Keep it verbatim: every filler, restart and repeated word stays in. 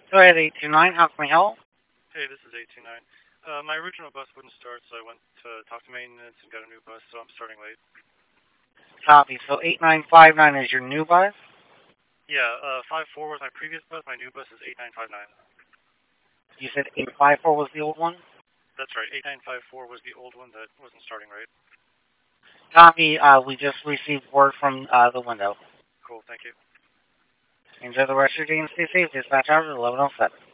Go ahead, eight two nine. How can we help? Hey, this is eight two nine. Uh, my original bus wouldn't start, so I went to talk to maintenance and got a new bus, so I'm starting late. Copy. So eight nine five nine is your new bus? Yeah, uh, five four was my previous bus. My new bus is eight nine five nine. You said eight five four was the old one? That's right. eight nine five four was the old one that wasn't starting right. Copy. Uh, we just received word from uh, the window. Cool, thank you. Enjoy the rest of your day and stay safe. Dispatch hours eleven oh seven.